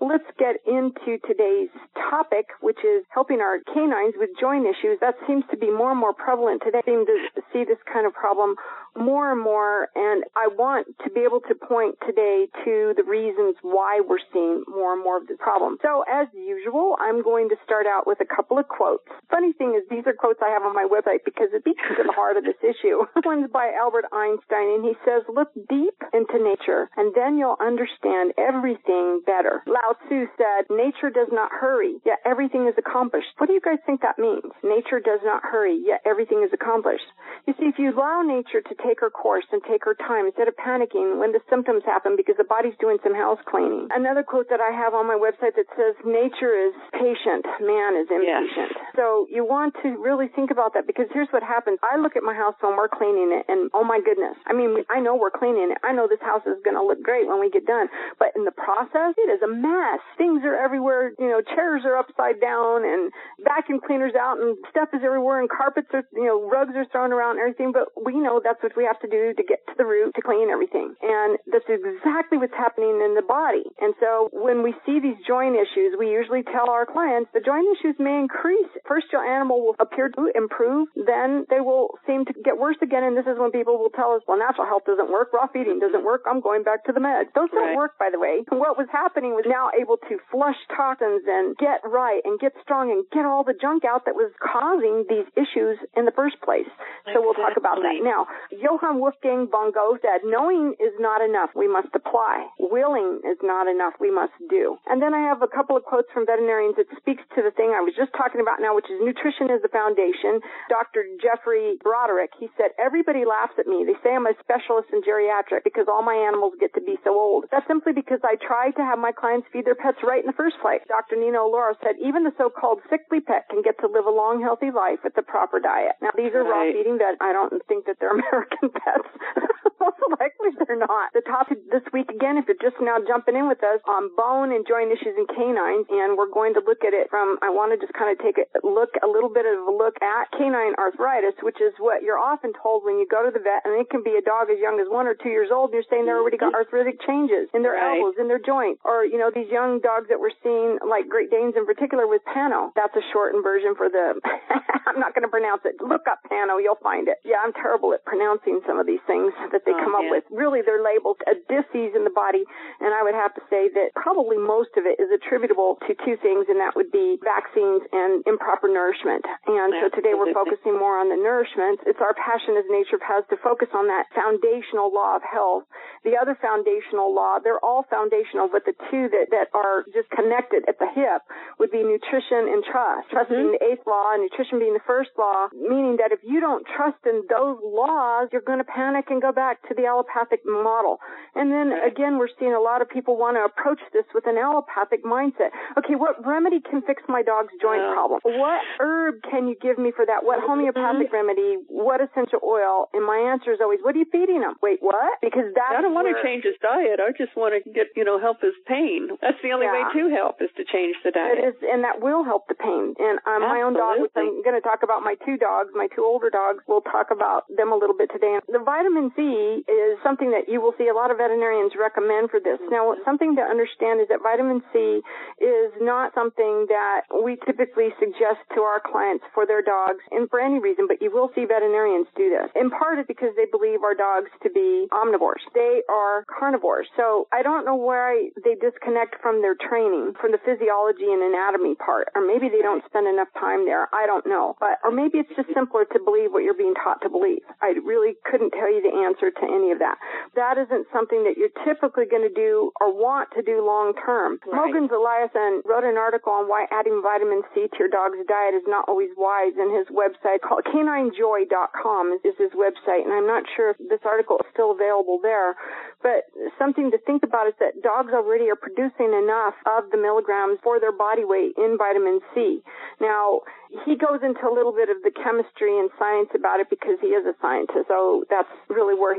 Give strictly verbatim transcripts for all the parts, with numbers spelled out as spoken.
let's get into today's topic, which is helping our canines with joint issues. That seems to be more and more prevalent today. I seem to see this kind of problem more and more, and I want to be able to point today to the reasons why we're seeing more and more of this problem. So, as usual, I'm going to start out with a couple of quotes. Funny thing is, these are quotes I have on my website because it speaks to the heart of this issue. This one's by Albert Einstein, and he says, "Look deep into nature, and then you'll understand everything better." Lao Tzu said, "Nature does not hurry, yet everything is accomplished." What do you guys think that means? Nature does not hurry, yet everything is accomplished. You see, if you allow nature to take her course and take her time instead of panicking when the symptoms happen because the body's doing some house cleaning. Another quote that I have on my website that says, "Nature is patient, man is impatient." Yes. So you want to really think about that, because here's what happens. I look at my house when we're cleaning it, and oh my goodness, I mean, I know we're cleaning it. I know this house is going to look great when we get done, but in the process, it is a mess. Things are everywhere. You know, chairs are upside down, and vacuum cleaners out, and stuff is everywhere, and carpets are, you know, rugs are thrown around and everything, but we know that's what we have to do to get to the root, to clean everything. And that's exactly what's happening in the body. And so when we see these joint issues, we usually tell our clients the joint issues may increase. First, your animal will appear to improve, then they will seem to get worse again, and this is when people will tell us, well, natural health doesn't work, raw feeding doesn't work, I'm going back to the meds. Those don't right. work, by the way. What was happening was now able to flush toxins and get right and get strong and get all the junk out that was causing these issues in the first place. So exactly. We'll talk about that. Now, Johann Wolfgang von Goethe said, "Knowing is not enough, we must apply. Willing is not enough, we must do." And then I have a couple of quotes from veterinarians that speaks to the thing I was just talking about now, which is nutrition is the foundation. Doctor Jeffrey Broderick, he said, "Everybody laughs at me. They say I'm a specialist in geriatric because all my animals get to be so old. That's simply because I try to have my clients feed their pets right in the first place." Doctor Nino Laura said, "Even the so-called sickly pet can get to live a long, healthy life with the proper diet." Now, these are right. raw feeding vets. I don't think that they're American pets. Most likely they're not. The topic this week, again, if you're just now jumping in with us, on bone and joint issues in canines, and we're going to look at it from, I want to just kind of take a look, a little bit of a look at canine arthritis, which is what you're often told when you go to the vet, and it can be a dog as young as one or two years old, and you're saying they've already got arthritic changes in their right. elbows, in their joints, or, you know, these young dogs that we're seeing, like Great Danes in particular with Pano. That's a shortened version for the, I'm not going to pronounce it. Look up Pano, you'll find it. Yeah, I'm terrible at pronouncing some of these things that they oh, come up yeah. with. Really, they're labeled a disease in the body, and I would have to say that probably most of it is attributable to two things, and that would be vaccines and improper nourishment. And so today we're focusing more on the nourishment. It's our passion as Nature Has to focus on that foundational law of health. The other foundational law, they're all foundational, but the two that, that are just connected at the hip would be nutrition and trust. Trust mm-hmm. being the eighth law, and nutrition being the first law, meaning that if you don't trust in those laws, you're going to panic and go back to the allopathic model. And then, right. again, we're seeing a lot of people want to approach this with an allopathic mindset. Okay, what remedy can fix my dog's joint oh. problem? What herb can you give me for that? What homeopathic mm-hmm. remedy? What essential oil? And my answer is always, what are you feeding him? Wait, what? Because that's I don't want where... to change his diet. I just want to get, you know, help his pain. That's the only yeah. way to help is to change the diet. It is, and that will help the pain. And um, my own dog, which I'm going to talk about my two dogs, my two older dogs, we'll talk about them a little bit today. The vitamin C is something that you will see a lot of veterinarians recommend for this. Now, something to understand is that vitamin C is not something that we typically suggest to our clients for their dogs, and for any reason, but you will see veterinarians do this. In part, it's because they believe our dogs to be omnivores. They are carnivores. So I don't know why they disconnect from their training, from the physiology and anatomy part, or maybe they don't spend enough time there. I don't know. But or maybe it's just simpler to believe what you're being taught to believe. I really couldn't tell you the answer to any of that. That isn't something that you're typically going to do or want to do long term. Right. Mogens Eliasson wrote an article on why adding vitamin C to your dog's diet is not always wise in his website called canine joy dot com is his website, and I'm not sure if this article is still available there. But something to think about is that dogs already are producing enough of the milligrams for their body weight in vitamin C. Now, he goes into a little bit of the chemistry and science about it because he is a scientist, so that's really where he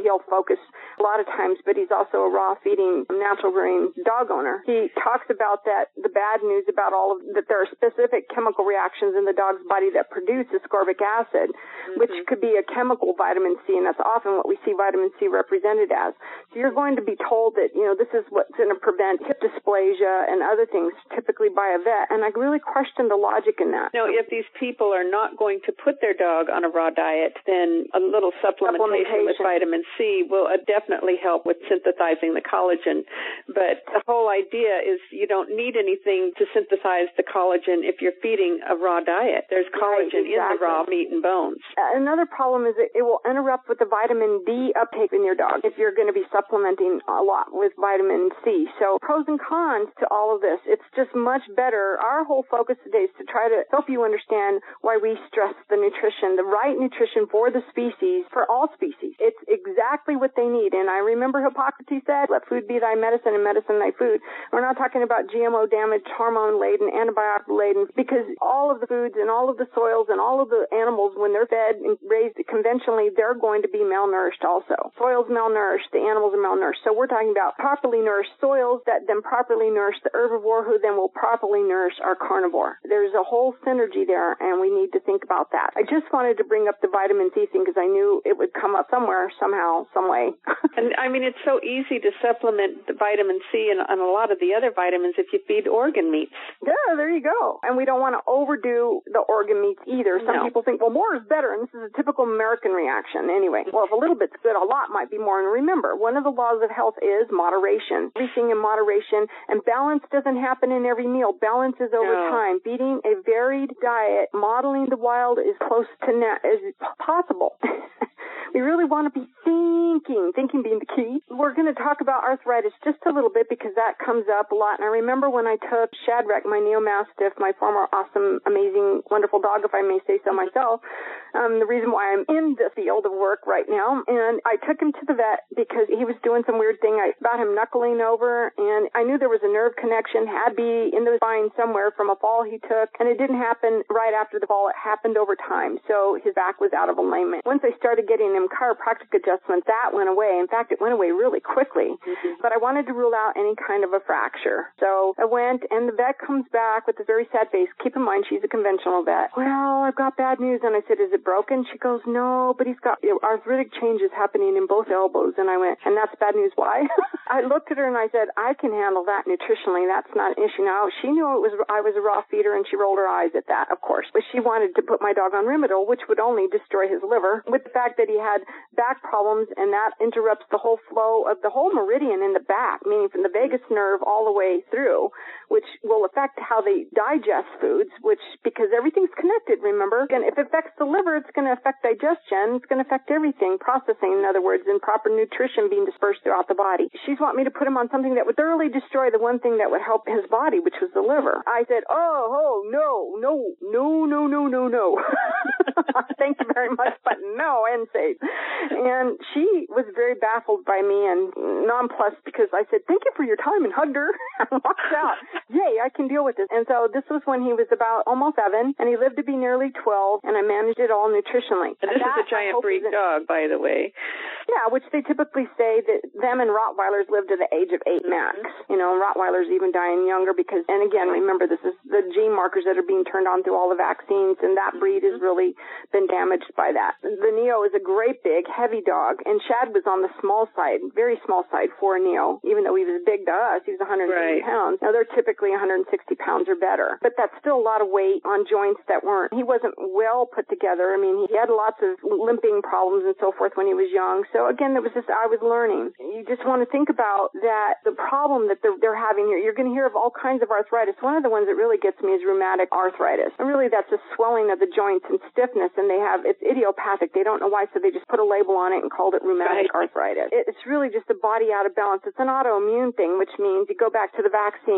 he'll focus a lot of times, but he's also a raw feeding, natural rearing dog owner. He talks about that, the bad news about all of, that there are specific chemical reactions in the dog's body that produce ascorbic acid, mm-hmm. which could be a chemical vitamin C, and that's often what we see vitamin C represented as. So you're going to be told that, you know, this is what's going to prevent hip dysplasia and other things, typically by a vet, and I really question the logic in that. No, if these people are not going to put their dog on a raw diet, then a little supplementation, supplementation. with vitamin C will uh, definitely help with synthesizing the collagen. But the whole idea is you don't need anything to synthesize the collagen if you're feeding a raw diet. There's collagen right, exactly. in the raw meat and bones. Another problem is that it will interrupt with the vitamin D uptake in your dog if you're going to be supplementing a lot with vitamin C. So pros and cons to all of this. It's just much better. Our whole focus today is to try to help you understand why we stress the nutrition, the right nutrition for the species, for all species. It's exactly what they need. And I remember Hippocrates said, let food be thy medicine and medicine thy food. We're not talking about G M O damaged, hormone-laden, antibiotic-laden, because all of the foods and all of the soils and all of the animals, when they're fed and raised conventionally, they're going to be malnourished also. Soils malnourished, the animals are malnourished. So we're talking about properly nourished soils that then properly nourish the herbivore, who then will properly nourish our carnivore. There's a whole synergy there, and we need to think about that. I just wanted to bring up the vitamin C thing because I knew it would come up somewhere, somehow, some way. And I mean, it's so easy to supplement the vitamin C and, and a lot of the other vitamins if you feed organ meats. Yeah, there you go. And we don't want to overdo the organ meats either. Some no. people think, well, more is better, and this is a typical American reaction anyway. Well, if a little bit's good, a lot might be more. And remember, one of the laws of health is moderation. Everything in moderation, and balance doesn't happen in every meal. Balance is over no. time. Eating a varied diet, modeling the wild as close to net as possible. We really want to be thinking, thinking being the key. We're going to talk about arthritis just a little bit because that comes up a lot. And I remember when I took Shadrach, my Neo-Mastiff, my former awesome, amazing, wonderful dog, if I may say so myself, um, the reason why I'm in the field of work right now. And I took him to the vet because he was doing some weird thing I, about him knuckling over, and I knew there was a nerve connection, had to be in the spine somewhere from a fall he took, and it didn't happen right after the fall. It happened over time, so his back was out of alignment. Once I started getting him chiropractic adjustment, that went away. In fact, it went away really quickly, mm-hmm. but I wanted to rule out any kind of a fracture. So I went, and the vet comes back with a very sad face. Keep in mind, she's a conventional vet. Well, I've got bad news. And I said, is it broken? She goes, no, but he's got you know, arthritic changes happening in both elbows. And I went, and that's bad news. Why? I looked at her and I said, I can handle that nutritionally. That's not an issue. Now, she knew it was I was a raw feeder, and she rolled her eyes at that, of course. But she wanted to put my dog on Rimadyl, which would only destroy his liver, with the fact that he had back problems, and that interrupts the whole flow of the whole meridian in the back, meaning from the vagus nerve all the way through, which will affect how they digest foods, which, because everything's connected, remember? And if it affects the liver, it's going to affect digestion. It's going to affect everything, processing, in other words, and proper nutrition being dispersed throughout the body. She's wanting me to put him on something that would thoroughly destroy the one thing that would help his body, which was the liver. I said, oh, oh, no, no, no, no, no, no, no. Thank you very much, but no, N SAID. And she was very baffled by me and nonplussed because I said, thank you for your time, and hugged her and walked out. Yay, I can deal with this. And so this was when he was about almost seven, and he lived to be nearly twelve, and I managed it all nutritionally. And this that, is a giant breed dog, by the way. Yeah, which they typically say that them and Rottweilers live to the age of eight max. You know, Rottweilers even dying younger because, and again, remember, this is the gene markers that are being turned on through all the vaccines, and that breed has really been damaged by that. The Neo is a great big, heavy dog, and Shad was on the small side, very small side for a Neo, even though he was big to us. He was one hundred eighty right. pounds. Now, they're typically one hundred sixty pounds or better, but that's still a lot of weight on joints that weren't. He wasn't well put together. I mean, he had lots of limping problems and so forth when he was young. So again, it was just, I was learning. You just want to think about that, the problem that they're, they're having here. You're going to hear of all kinds of arthritis. One of the ones that really gets me is rheumatic arthritis. And really, that's a swelling of the joints and stiffness, and they have, it's idiopathic. They don't know why, so they just put a label on it and called it rheumatic right. arthritis. It's really just a body out of balance. It's an autoimmune thing, which means you go back to the vaccines, you go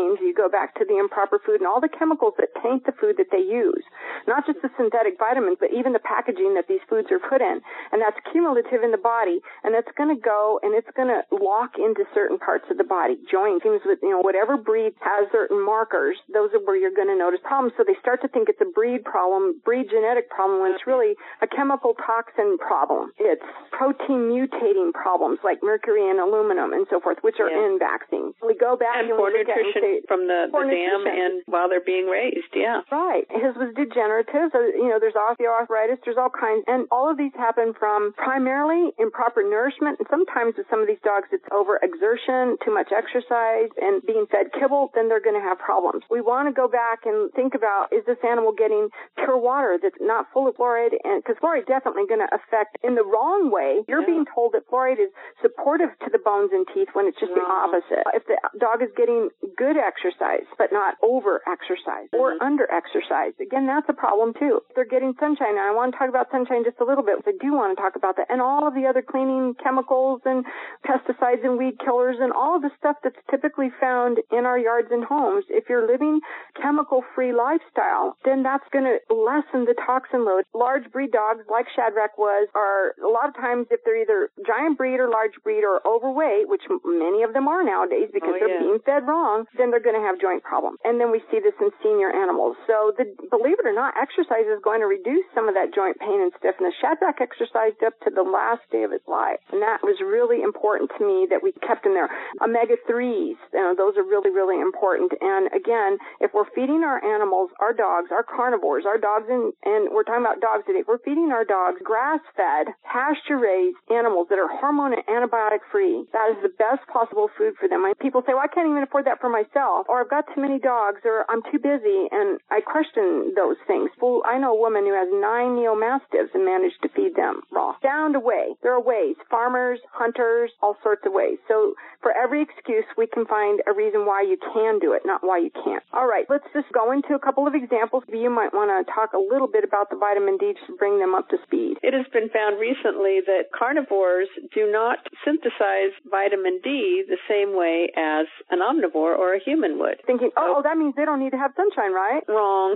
back to the improper food and all the chemicals that taint the food that they use. Not just the synthetic vitamins, but even the packaging that these foods are put in. And that's cumulative in the body, and that's going to go and it's going to lock into certain parts of the body. Joints, things with, you know, whatever breed has certain markers, those are where you're going to notice problems. So they start to think it's a breed problem, breed genetic problem, when it's really a chemical toxin problem. It's protein mutating problems like mercury and aluminum and so forth, which are yeah. in vaccines. We go back and, and poor we nutrition say, from the, the dam and while they're being raised, yeah. Right. His was degenerative. So, you know, there's osteoarthritis, there's all kinds, and all of these happen from primarily improper nourishment, and sometimes with some of these dogs it's overexertion, too much exercise, and being fed kibble, then they're going to have problems. We want to go back and think about, is this animal getting pure water that's not full of fluoride? And because fluoride is definitely going to affect in the wrong way. You're yeah. being told that fluoride is supportive to the bones and teeth when it's just wrong. The opposite. If the dog is getting good exercise but not over-exercise mm-hmm. or under-exercise, again, that's a problem too. If they're getting sunshine, and I want to talk about sunshine just a little bit, I do want to talk about that, and all of the other cleaning chemicals and pesticides and weed killers and all of the stuff that's typically found in our yards and homes. If you're living chemical-free lifestyle, then that's going to lessen the toxin load. Large breed dogs, like Shadrach was, are a lot of times, if they're either giant breed or large breed or overweight, which many of them are nowadays because oh, they're yeah. being fed wrong, then they're going to have joint problems. And then we see this in senior animals. So the, believe it or not, exercise is going to reduce some of that joint pain and stiffness. Shadrach exercised up to the last day of his life, and that was really important to me that we kept in there. Omega threes, you know, those are really, really important. And again, if we're feeding our animals, our dogs, our carnivores, our dogs, in, and we're talking about dogs today, if we're feeding our dogs grass-fed, pasture-raised animals that are hormone and antibiotic-free, that is the best possible food for them. I, people say, well, I can't even afford that for myself, or I've got too many dogs, or I'm too busy, and I question those things. Well, I know a woman who has nine neo-mastiffs and managed to feed them raw. Down to way. There are ways. Farmers, hunters, all sorts of ways. So for every excuse, we can find a reason why you can do it, not why you can't. All right, let's just go into a couple of examples. You might want to talk a little bit about the vitamin D to bring them up to speed. It has been found recently that carnivores do not synthesize vitamin D the same way as an omnivore or a human would. Thinking, oh, so, that means they don't need to have sunshine, right? Wrong.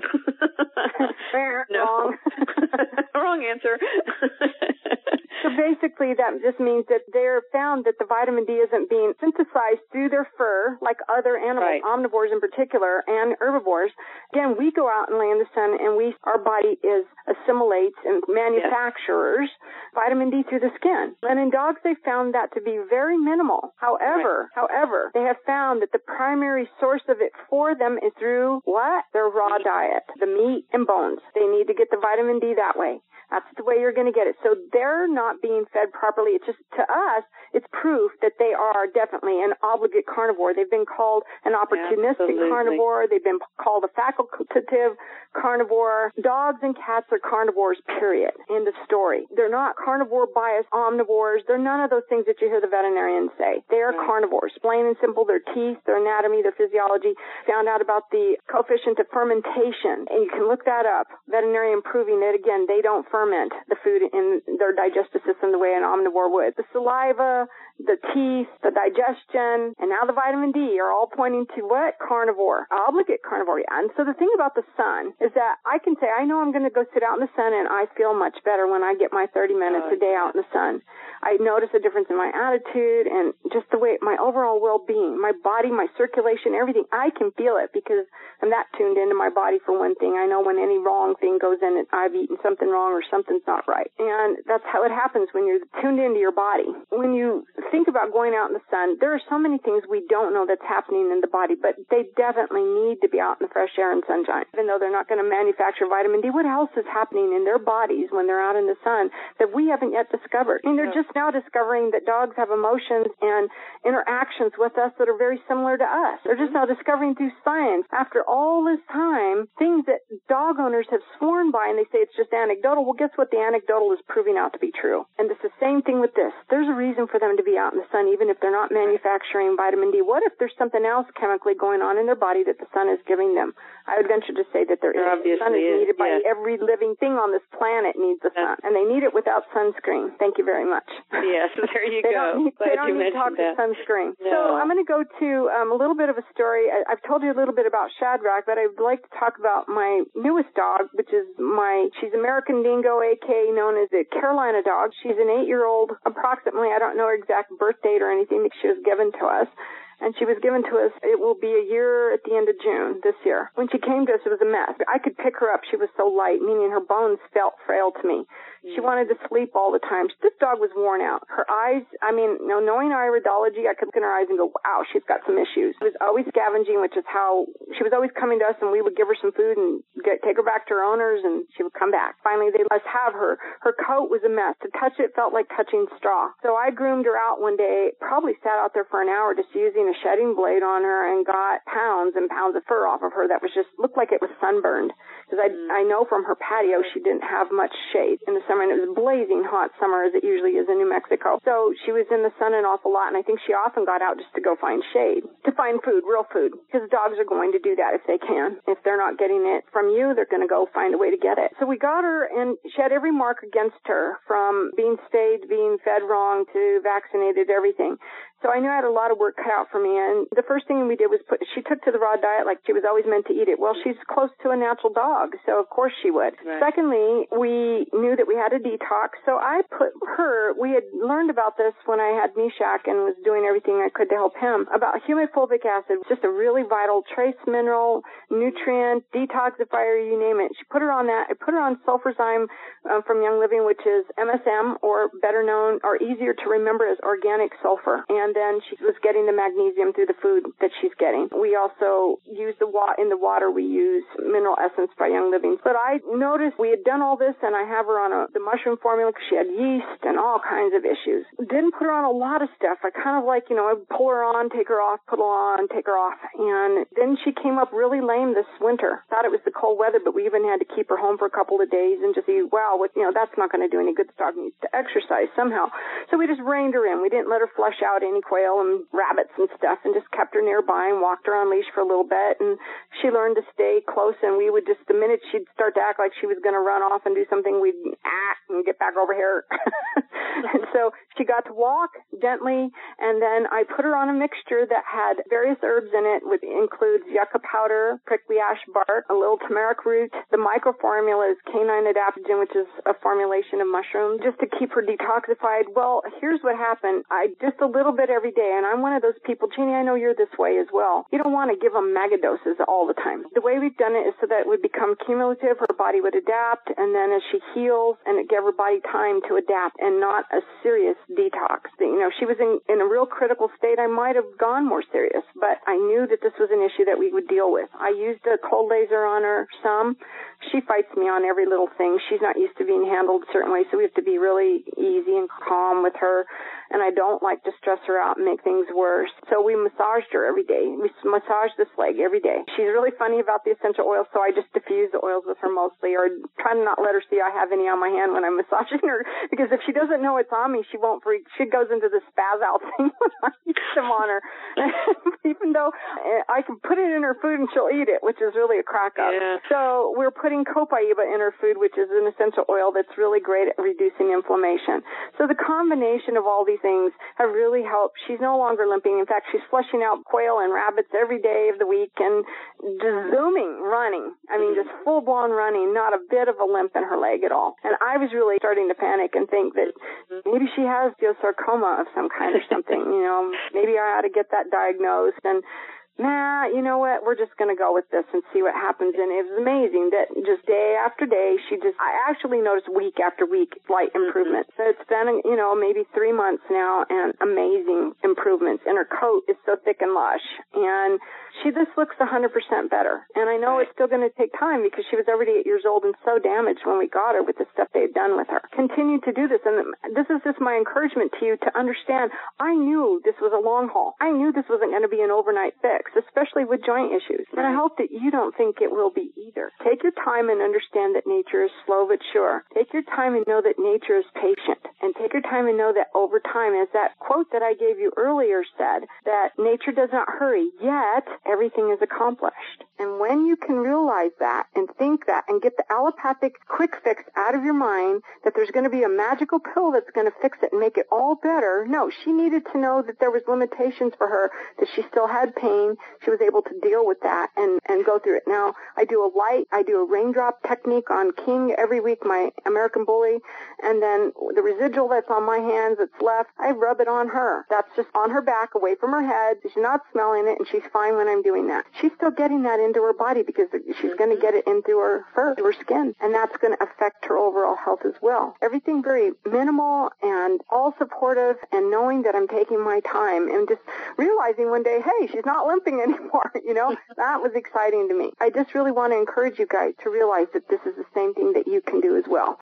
Wrong. Wrong answer. So basically, that just means that they're found that the vitamin D isn't being synthesized through their fur, like other animals, right. omnivores in particular, and herbivores. Again, we go out and lay in the sun, and we our body is assimilates and manufactures yes. vitamin D through the skin. And in dogs, they found that to be very minimal. However, right. however, they have found that the primary source of it for them is through what? Their raw diet, the meat and bones. They need to get the vitamin D that way. That's the way you're going to get it. So they're not being fed properly. It's just, to us, it's proof that they are definitely an obligate carnivore. They've been called an opportunistic Absolutely. carnivore. They've been called a facultative carnivore. Dogs and cats are carnivores, period. End of story. They're not carnivore biased omnivores. They're none of those things that you hear the veterinarians say. They are right. carnivores. Plain and simple. Their teeth, their anatomy, their physiology. Found out about the coefficient of fermentation, and you can look that up. Veterinarian proving that, again, they don't ferment the food in their digestive system the way an omnivore would. The saliva, the teeth, the digestion, and now the vitamin D are all pointing to what? Carnivore. Obligate carnivore. And so the thing about the sun is that I can say, I know I'm going to go sit out in the sun, and I feel much better when I get my thirty minutes a day out in the sun. I notice a difference in my attitude and just the way, my overall well-being, my body, my circulation, everything. I can feel it because I'm that tuned into my body, for one thing. I know when any wrong thing goes in, and I've eaten something wrong or something's not right. And that's how it happens when you're tuned into your body. When you think about going out in the sun, there are so many things we don't know that's happening in the body, but they definitely need to be out in the fresh air and sunshine. Even though they're not going to manufacture vitamin D, what else is happening in their bodies when they're out in the sun that we haven't yet discovered? I mean, they're just now discovering that dogs have emotions and interactions with us that are very similar to us. They're just now discovering through science, after all this time, things that dog owners have sworn by, and they say it's just anecdotal. Well, guess what? The anecdotal is proving out to be true. And it's the same thing with this. There's a reason for them to be be out in the sun, even if they're not manufacturing vitamin D? What if there's something else chemically going on in their body that the sun is giving them? I would venture to say that there is. The sun is needed by yes. every living thing on this planet needs the sun, and they need it without sunscreen. Thank you very much. Yes, there you they go. Don't need, they don't need toxic sunscreen. No. So I'm going to go to um, a little bit of a story. I, I've told you a little bit about Shadrach, but I'd like to talk about my newest dog, which is my, she's American Dingo, a k a known as a Carolina dog. She's an eight-year-old, approximately. I don't know her exact birth date or anything, because she was given to us. And she was given to us, it will be a year at the end of June this year. When she came to us, it was a mess. I could pick her up. She was so light, meaning her bones felt frail to me. She wanted to sleep all the time. This dog was worn out. Her eyes, I mean, you know, knowing iridology, I could look in her eyes and go, wow, she's got some issues. She was always scavenging, which is how, she was always coming to us, and we would give her some food and get, take her back to her owners, and she would come back. Finally, they let us have her. Her coat was a mess. To touch it felt like touching straw. So I groomed her out one day, probably sat out there for an hour just using a shedding blade on her, and got pounds and pounds of fur off of her that was just, looked like it was sunburned. Because I, I know from her patio she didn't have much shade in the summer, and it was blazing hot summer as it usually is in New Mexico. So she was in the sun an awful lot, and I think she often got out just to go find shade, to find food, real food, because dogs are going to do that if they can. If they're not getting it from you, they're going to go find a way to get it. So we got her, and she had every mark against her, from being spayed, being fed wrong, to vaccinated, everything. So I knew I had a lot of work cut out for me, and the first thing we did was put, she took to the raw diet like she was always meant to eat it. Well, she's close to a natural dog, so of course she would. Right. Secondly, we knew that we had a detox, so I put her, we had learned about this when I had Meshach and was doing everything I could to help him, about humic-fulvic acid, just a really vital trace mineral, nutrient, detoxifier, you name it. She put her on that. I put her on Sulfurzyme um, from Young Living, which is M S M, or better known, or easier to remember as organic sulfur. And then she was getting the magnesium through the food that she's getting. We also use the wa- in the water, we use Mineral Essence by Young Living. But I noticed we had done all this, and I have her on a, the mushroom formula because she had yeast and all kinds of issues. Didn't put her on a lot of stuff. I kind of like, you know, I'd pull her on, take her off, put her on, take her off. And then she came up really lame this winter. Thought it was the cold weather, but we even had to keep her home for a couple of days and just see, wow, what, you know, that's not going to do any good. This dog needs to exercise somehow. So we just reined her in. We didn't let her flush out any quail and rabbits and stuff, and just kept her nearby and walked her on leash for a little bit, and she learned to stay close, and we would just, the minute she'd start to act like she was going to run off and do something, we'd act and get back over here. And so she got to walk gently, and then I put her on a mixture that had various herbs in it, which includes yucca powder, prickly ash bark, a little turmeric root. The micro formula is canine adaptogen, which is a formulation of mushrooms, just to keep her detoxified. Well, here's what happened. I just a little bit every day, and I'm one of those people, Jeannie, I know you're this way as well. You don't want to give them mega doses all the time. The way we've done it is so that it would become cumulative, her body would adapt, and then as she heals, and it gave her body time to adapt, and not a serious detox. You know, she was in, in a real critical state. I might have gone more serious, but I knew that this was an issue that we would deal with. I used a cold laser on her some. She fights me on every little thing. She's not used to being handled a certain way, so we have to be really easy and calm with her. And I don't like to stress her out and make things worse. So we massaged her every day. We massaged this leg every day. She's really funny about the essential oils, so I just diffuse the oils with her mostly, or try to not let her see I have any on my hand when I'm massaging her, because if she doesn't know it's on me, she won't freak. She goes into the spaz out thing when I use them on her. Even though I can put it in her food and she'll eat it, which is really a crack up. Yeah. So we're putting copaiba in her food, which is an essential oil that's really great at reducing inflammation. So the combination of all these things have really helped. She's no longer limping. In fact, she's flushing out quail and rabbits every day of the week and just zooming, running. I mean, just full-blown running, not a bit of a limp in her leg at all. And I was really starting to panic and think that maybe she has osteosarcoma of some kind or something. You know, maybe I ought to get that diagnosed. And nah, you know what, we're just going to go with this and see what happens. And it was amazing that just day after day, she just, I actually noticed week after week slight improvement. So it's been, you know, maybe three months now, and amazing improvements. And her coat is so thick and lush. And she just looks one hundred percent better. And I know it's still going to take time because she was already eight years old and so damaged when we got her with the stuff they've done with her. Continue to do this. And this is just my encouragement to you to understand, I knew this was a long haul. I knew this wasn't going to be an overnight fix. fix, especially with joint issues. And I hope that you don't think it will be either. Take your time and understand that nature is slow but sure. Take your time and know that nature is patient. And take your time and know that over time, as that quote that I gave you earlier said, that nature does not hurry, yet everything is accomplished. And when you can realize that and think that and get the allopathic quick fix out of your mind that there's going to be a magical pill that's going to fix it and make it all better, no, she needed to know that there was limitations for her, that she still had pain. She was able to deal with that and, and go through it. Now, I do a light, I do a raindrop technique on King every week, my American Bully, and then the residual that's on my hands that's left, I rub it on her. That's just on her back, away from her head. She's not smelling it, and she's fine when I'm doing that. She's still getting that into her body because she's going to get it into her fur, her skin, and that's going to affect her overall health as well. Everything very minimal and all supportive, and knowing that I'm taking my time and just realizing one day, hey, she's not limping anymore, you know, that was exciting to me. I just really want to encourage you guys to realize that this is the same thing that you can do as well.